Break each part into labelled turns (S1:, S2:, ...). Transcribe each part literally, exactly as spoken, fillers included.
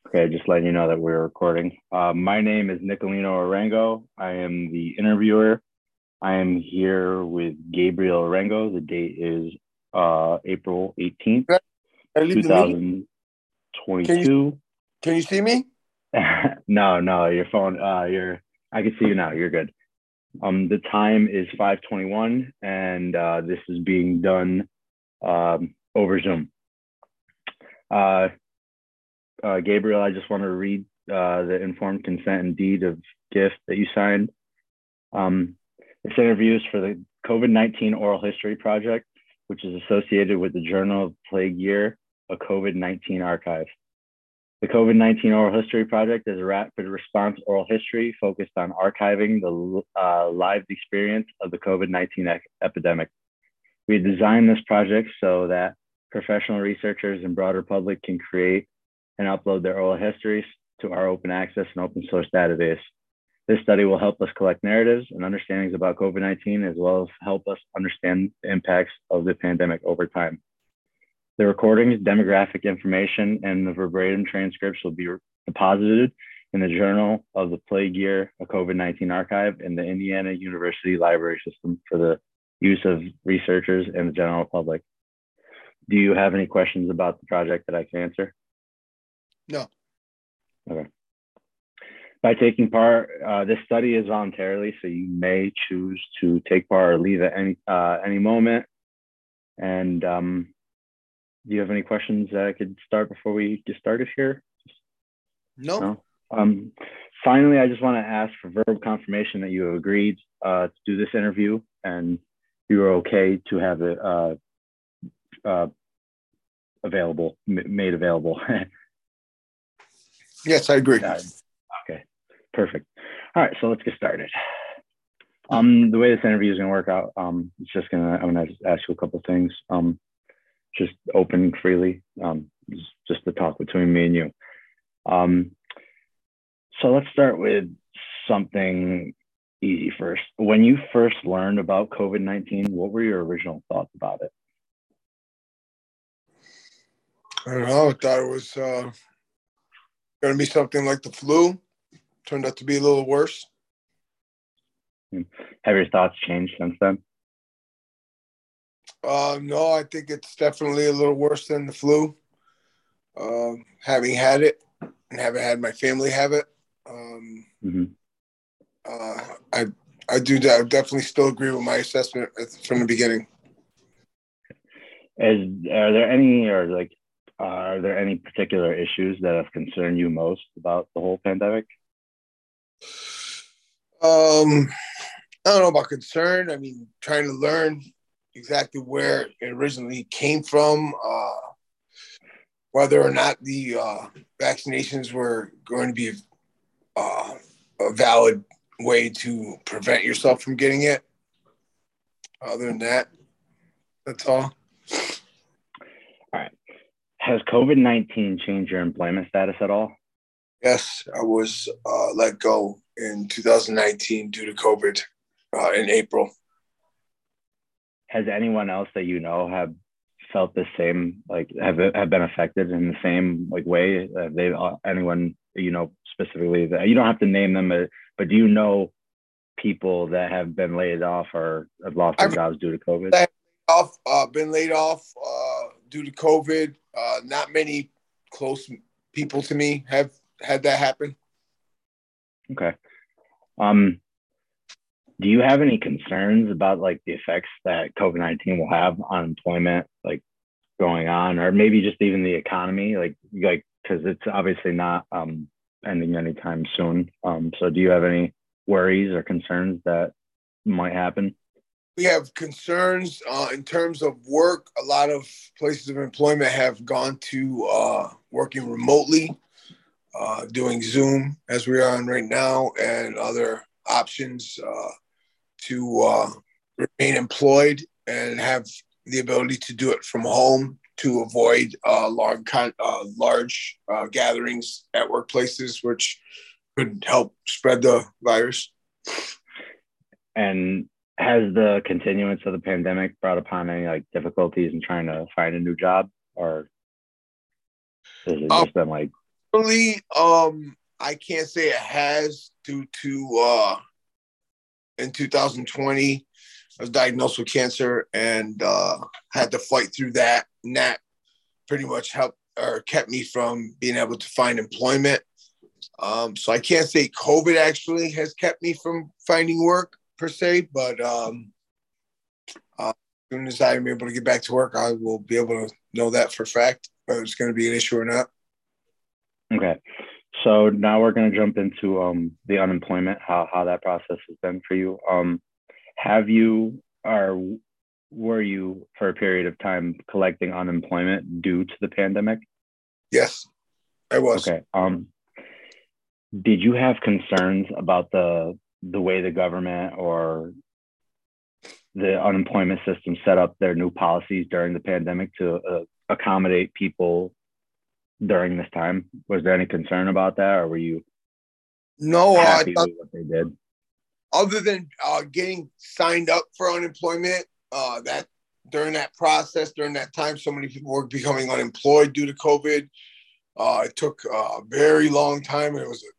S1: Okay, just letting you know that we're recording. Uh, my name is Nicolino Arango. I am the interviewer. I am here with Gabriel Arango. The date is uh, April eighteenth,
S2: Can I leave the meeting? Can you
S1: twenty twenty-two.
S2: can you see me?
S1: No, no, your phone, uh, you're, I can see you now. You're good. Um, the time is five twenty-one, and uh, this is being done um, over Zoom. Uh, uh, Gabriel, I just want to read uh, the informed consent and deed of gift that you signed. Um, this interview is for the COVID nineteen Oral History Project, which is associated with the Journal of Plague Year, a COVID nineteen archive. The COVID nineteen Oral History Project is a rapid response oral history focused on archiving the uh, lived experience of the COVID nineteen e- epidemic. We designed this project so that professional researchers and broader public can create and upload their oral histories to our open access and open source database. This study will help us collect narratives and understandings about COVID nineteen, as well as help us understand the impacts of the pandemic over time. The recordings, demographic information, and the verbatim transcripts will be deposited in the Journal of the Plague Year, a COVID nineteen archive, in the Indiana University Library System for the use of researchers and the general public. Do you have any questions about the project that I can answer?
S2: No.
S1: Okay. By taking part, uh, this study is voluntarily, so you may choose to take part or leave at any uh, any moment. And um, do you have any questions that I could start before we get started here?
S2: No.
S1: No. Um, finally, I just want to ask for verbal confirmation that you have agreed uh, to do this interview and you are okay to have it uh, uh, available, m- made available.
S2: Yes, I agree.
S1: Uh, okay, perfect. All right, so let's get started. Um, the way this interview is going to work out, um, it's just gonna, I'm gonna ask you a couple things, um, just open freely, um, just to talk between me and you. Um, so let's start with something easy first. When you first learned about COVID nineteen, what were your original thoughts about it?
S2: I don't know. I thought it was uh, going to be something like the flu. Turned out to be a little worse.
S1: Have your thoughts changed since then?
S2: Uh, no, I think it's definitely a little worse than the flu. Uh, having had it and having had my family have it, um,
S1: Mm-hmm.
S2: uh, I I do I definitely still agree with my assessment from the beginning.
S1: Is are there any or like uh, are there any particular issues that have concerned you most about the whole pandemic?
S2: Um, I don't know about concern. I mean, trying to learn exactly where it originally came from, uh, whether or not the uh, vaccinations were going to be uh, a valid way to prevent yourself from getting it. Other than that, that's all.
S1: All right. Has COVID nineteen changed your employment status at all?
S2: Yes, I was uh, let go in two thousand nineteen due to COVID uh, in April.
S1: Has anyone else that you know have felt the same, like have have been affected in the same like way? Have they uh, anyone you know specifically that you don't have to name them, but, but do you know people that have been laid off or have lost their
S2: I've
S1: jobs due to COVID?
S2: been off, uh, been laid off uh, due to COVID. Uh, not many close people to me have had that happen.
S1: Okay. Um, do you have any concerns about like the effects that COVID nineteen will have on employment, like going on, or maybe just even the economy, like like because it's obviously not um, ending anytime soon. Um, so do you have any worries or concerns that might happen?
S2: We have concerns uh, in terms of work. A lot of places of employment have gone to uh, working remotely, uh, doing Zoom as we are on right now, and other options uh, to uh, remain employed and have the ability to do it from home to avoid uh, large, uh, large uh, gatherings at workplaces, which could help spread the virus.
S1: And has the continuance of the pandemic brought upon any like difficulties in trying to find a new job, or has it
S2: Uh,
S1: just been like
S2: Personally, um, I can't say it has due to uh, in two thousand twenty, I was diagnosed with cancer and uh, had to fight through that. And that pretty much helped or kept me from being able to find employment. Um, so I can't say COVID actually has kept me from finding work per se, but um, uh, as soon as I'm able to get back to work, I will be able to know that for a fact, whether it's going to be an issue or not.
S1: Okay. So now we're going to jump into um, the unemployment, how, how that process has been for you. Um, have you or were you for a period of time collecting unemployment due to the pandemic?
S2: Yes, I was.
S1: Okay. Um, did you have concerns about the the way the government or the unemployment system set up their new policies during the pandemic to uh, accommodate people during this time? Was there any concern about that, or were you
S2: No, uh,
S1: happy with what they did?
S2: Other than uh, getting signed up for unemployment, uh, that during that process, during that time, so many people were becoming unemployed due to COVID. Uh, it took a very long time. It was a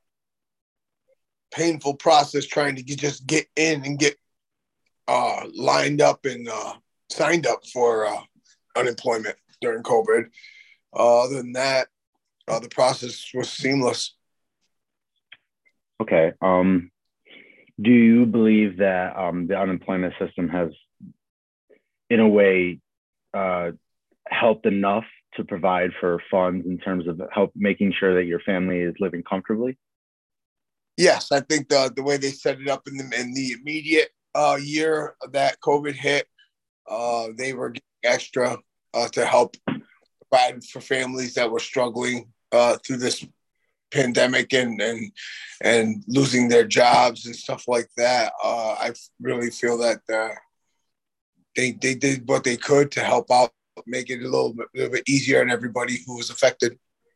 S2: painful process trying to get, just get in and get uh, lined up and uh, signed up for uh, unemployment during COVID. Uh, other than that, uh, the process was seamless.
S1: Okay. Um, do you believe that um, the unemployment system has, in a way, uh, helped enough to provide for funds in terms of help making sure that your family is living comfortably?
S2: Yes, I think the the way they set it up in the in the immediate uh, year that COVID hit, uh, they were getting extra uh, to help provide for families that were struggling uh, through this pandemic and and and losing their jobs and stuff like that. Uh, I really feel that uh, they they did what they could to help out, make it a little bit, a little bit easier on everybody who was affected.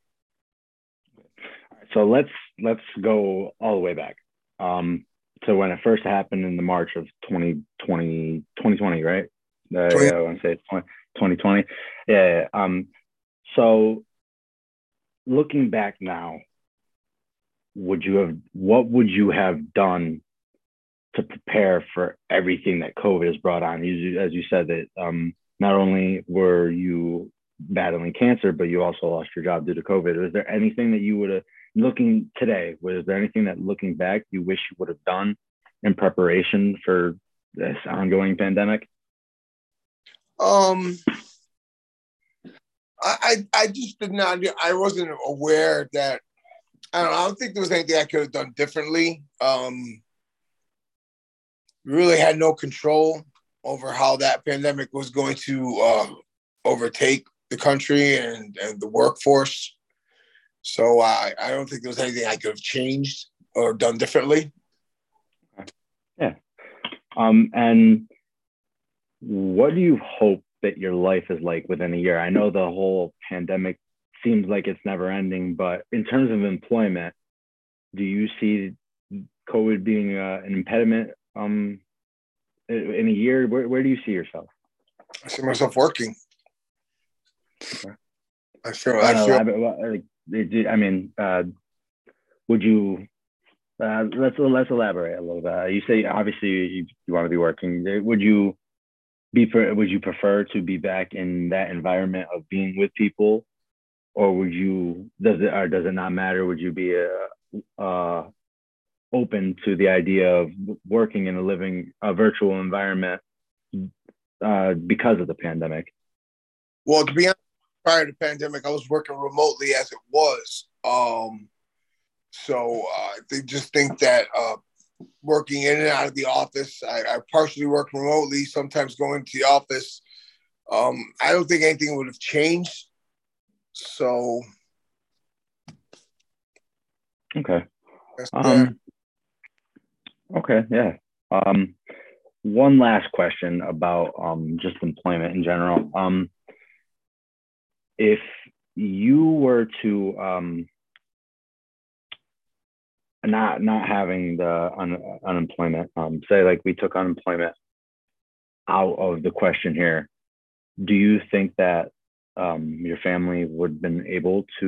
S1: So let's let's go all the way back. Um, so when it first happened in the March of twenty twenty, twenty twenty, right? Uh, yeah, I want to say twenty twenty. Yeah, yeah. Um, so looking back now, would you have what would you have done to prepare for everything that COVID has brought on? You, as you said, that um, not only were you battling cancer, but you also lost your job due to COVID. Was there anything that you would have, looking today, was there anything that looking back you wish you would have done in preparation for this ongoing pandemic?
S2: Um, I I just did not. I wasn't aware that. I don't know. I don't think there was anything I could have done differently. Um, really had no control over how that pandemic was going to uh, overtake the country and, and the workforce. So I, I don't think there was anything I could have changed or done differently.
S1: Yeah. Um, and what do you hope that your life is like within a year? I know the whole pandemic seems like it's never ending, but in terms of employment, do you see COVID being uh, an impediment um, in a year? Where, where do you see yourself?
S2: I see myself working. Okay. I feel.
S1: I
S2: feel.
S1: Like, I mean, uh, would you? Uh, let's let's elaborate a little bit. You say obviously you, you want to be working. Would you be? Would you prefer to be back in that environment of being with people, or would you? Does it or does it not matter? Would you be uh, uh, open to the idea of working in a living a virtual environment uh, because of the pandemic?
S2: Well, to be honest, prior to the pandemic, I was working remotely as it was. Um, so uh, they just think that uh, working in and out of the office, I, I partially work remotely, sometimes going to the office. Um, I don't think anything would have changed. So,
S1: okay.
S2: Um,
S1: okay, yeah. Um, one last question about um, just employment in general. Um, if you were to um, not not having the un, unemployment, um, say like we took unemployment out of the question here, do you think that um, your family would have been able to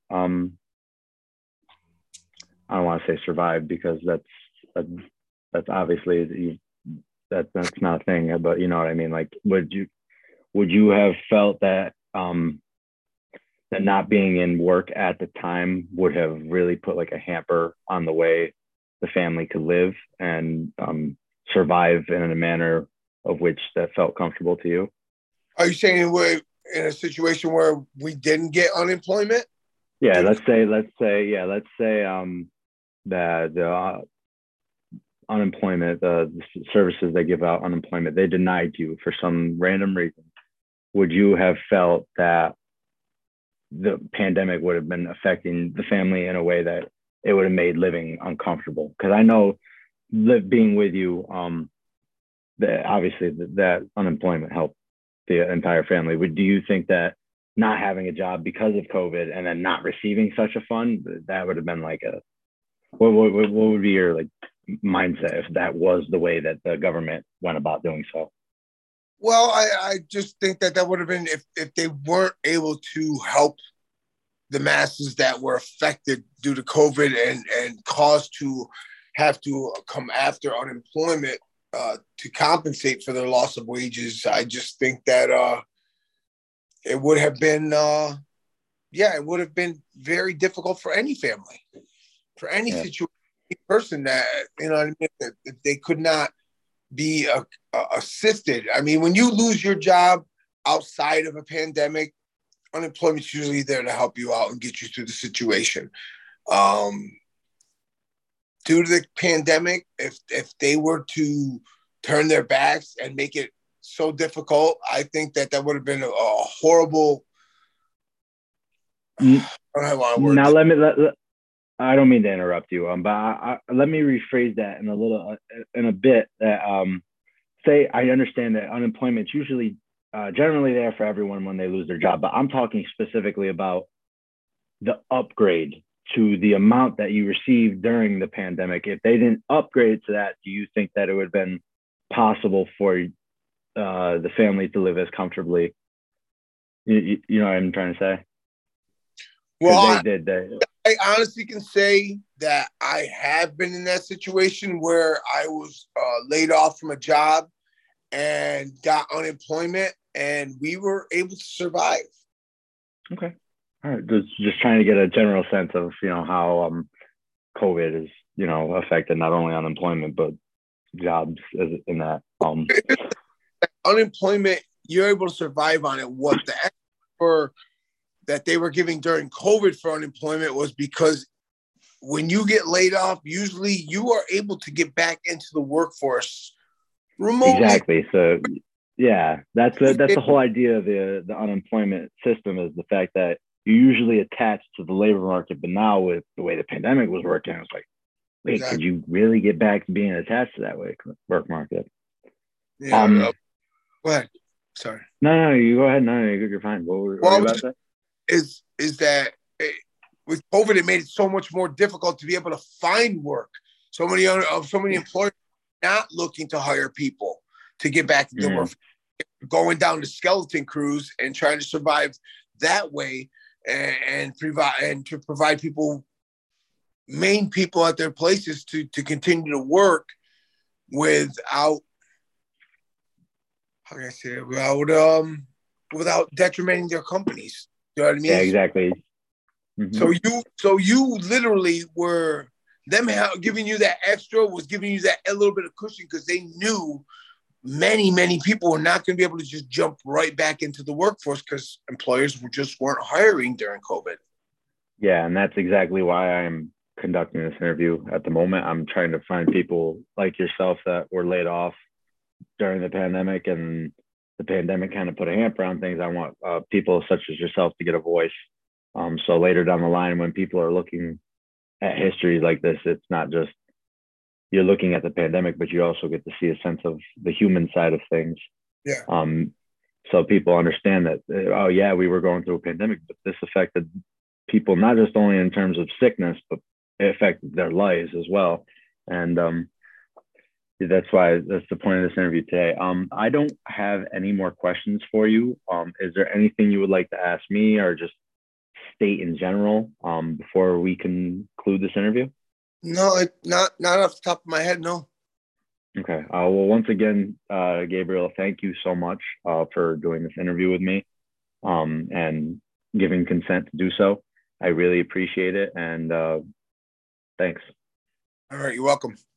S1: um, I don't want to say survive because that's that's, that's obviously you that that's not a thing, but you know what I mean. Like, would you would you have felt that um, that not being in work at the time would have really put like a hamper on the way the family could live and um, survive in a manner of which that felt comfortable to you?
S2: Are you saying we're in a situation where we didn't get unemployment?
S1: Yeah,
S2: Due to-
S1: let's say, let's say, yeah, let's say um, that the uh, unemployment, the, the services they give out unemployment, they denied you for some random reason. Would you have felt that the pandemic would have been affecting the family in a way that it would have made living uncomfortable? Because I know live, being with you, um, that obviously that, that unemployment helped the entire family. Would do you think that not having a job because of COVID and then not receiving such a fund, that would have been like a what, what, what would be your like mindset if that was the way that the government went about doing so?
S2: well, I, I just think that that would have been if, if they weren't able to help the masses that were affected due to COVID and, and caused to have to come after unemployment uh, to compensate for their loss of wages. I just think that uh, it would have been, uh, yeah, it would have been very difficult for any family, for any
S1: Yeah.
S2: situation, any person that, you know what I mean, that, that they could not be uh, uh, assisted. I mean, when you lose your job outside of a pandemic, unemployment's usually there to help you out and get you through the situation. Um, due to the pandemic, if if they were to turn their backs and make it so difficult, I think that that would have been a, a horrible.
S1: N-
S2: I don't know how I word
S1: Now
S2: this.
S1: let me let, let- I don't mean to interrupt you, um, but I, I, let me rephrase that in a little uh, in a bit. That um, say I understand that unemployment's usually uh, generally there for everyone when they lose their job, but I'm talking specifically about the upgrade to the amount that you received during the pandemic. If they didn't upgrade to that, do you think that it would have been possible for uh, the family to live as comfortably? You, you, you know what I'm trying to say?
S2: Well,
S1: Because they
S2: I,
S1: did that.
S2: I honestly can say that I have been in that situation where I was uh, laid off from a job and got unemployment, and we were able to survive.
S1: Okay. All right. Just just trying to get a general sense of, you know, how um COVID is, you know, affected not only unemployment but jobs as in that. Um
S2: Unemployment, you're able to survive on it. What the for that they were giving during COVID for unemployment was because when you get laid off, usually you are able to get back into the workforce remotely.
S1: exactly. So yeah, that's a, that's the whole idea of the the unemployment system is the fact that you're usually attached to the labor market, but now with the way the pandemic was working, it's like, wait, could
S2: Exactly.
S1: you really get back to being attached to that way work market?
S2: Yeah.
S1: Um
S2: Uh, go ahead. Sorry.
S1: no, no, you go ahead. No, no, you're you're fine. What were, what were you
S2: Well,
S1: about to say?
S2: is is that it, with COVID, it made it so much more difficult to be able to find work. So many of so many employers not looking to hire people to get back into
S1: Mm,
S2: work, going down to skeleton crews and trying to survive that way, and, and provide and to provide people main people at their places to to continue to work without how can I say it, without um without detrimenting their companies. You know what I
S1: yeah,
S2: mean?
S1: exactly. Hmm.
S2: So you, so you literally were them giving you that extra was giving you that a little bit of cushion because they knew many, many people were not going to be able to just jump right back into the workforce because employers were just weren't hiring during COVID.
S1: Yeah, and that's exactly why I'm conducting this interview at the moment. I'm trying to find people like yourself that were laid off during the pandemic, and the pandemic kind of put a hamper on things. I want uh, people such as yourself to get a voice. Um, so later down the line, when people are looking at history like this, it's not just you're looking at the pandemic, but you also get to see a sense of the human side of things.
S2: Yeah.
S1: Um, so people understand that, oh yeah, we were going through a pandemic, but this affected people not just only in terms of sickness, but it affected their lives as well. And um, that's why that's the point of this interview today. Um, I don't have any more questions for you. Um, is there anything you would like to ask me, or just state in general um, before we conclude this interview?
S2: No, it, not not off the top of my head. No.
S1: Okay. Uh, well, once again, uh, Gabriel, thank you so much uh, for doing this interview with me um, and giving consent to do so. I really appreciate it. And uh, thanks.
S2: All right. You're welcome.